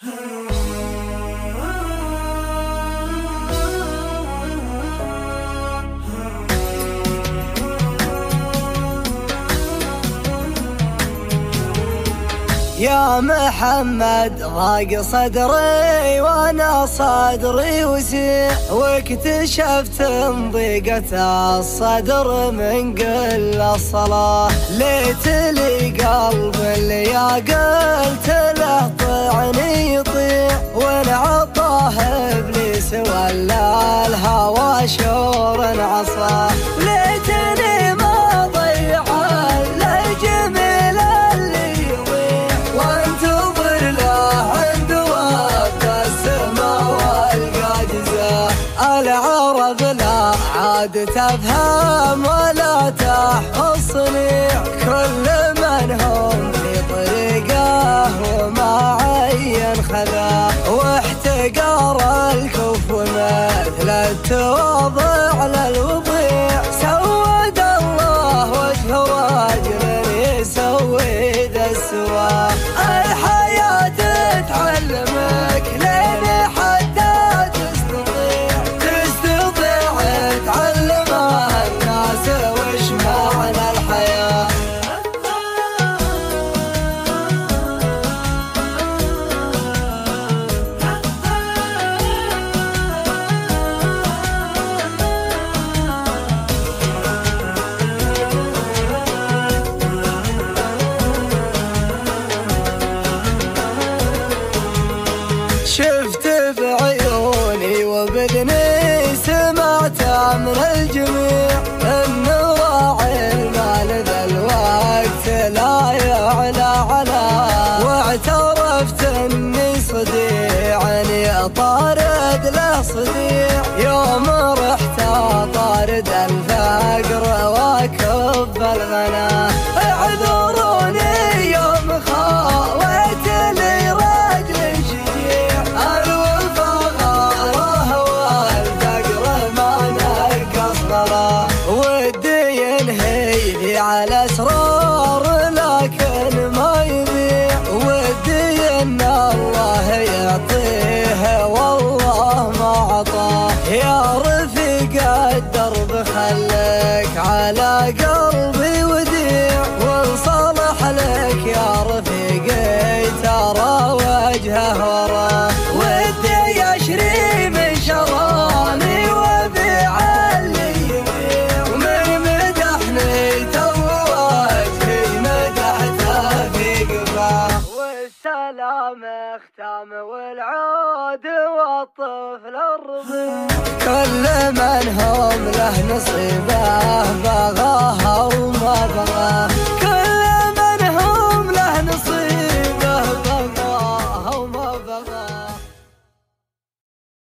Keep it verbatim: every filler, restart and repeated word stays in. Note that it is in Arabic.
يا محمد ضاق صدري وانا صدري وسيع، واكتشفت ضيقة الصدر من قل الصلاة. ليت لي قلب اللي يا قلت له طعني يطيع، وانعطاه ابليس ولا الهوى شور عصاه. ليتني ما ضيع الجميل اللي يضيع، وانتظر له عند وقت السما والقى جزاه. العرب لا عاد تفهم ولا تحصني، كل من هم في طريقه وما عين خذاه. واحتقار الكف مثل التواضع للوضيع، سود الله وجه رجل يسود السواه. الحياة تعلمك لين حتى تستطيع، تستطيع تعلم الناس وش معنى الحياة. شفت بعيوني وبذني سمعت من الجميع، ان راعي المال ذا الوقت لا يعلى على. واعترفت اني صديعني طارد له صديع، يوم رحت طارد الفقر واكب الغنى. اعذروني يوم خاويت لي رجل شجيع، الوفا غاره والفقر ما نقص ضراه. ودي ينهي لي على اسرار لكن ما يبيع، ودي ان الله يعطيه والله ما عطاه. يا رفيق الدرب خليك على قلبي وديع، وانصلح لك يا رفيقي ترى وجهه وراه. ودي يشري من شراني وبيع اللي يبيع، ومن مدحني تو وجهي مدحته في قفاه. والسلام اختام والعود والطفل الرضيع، كل من هم له نصيبه بغى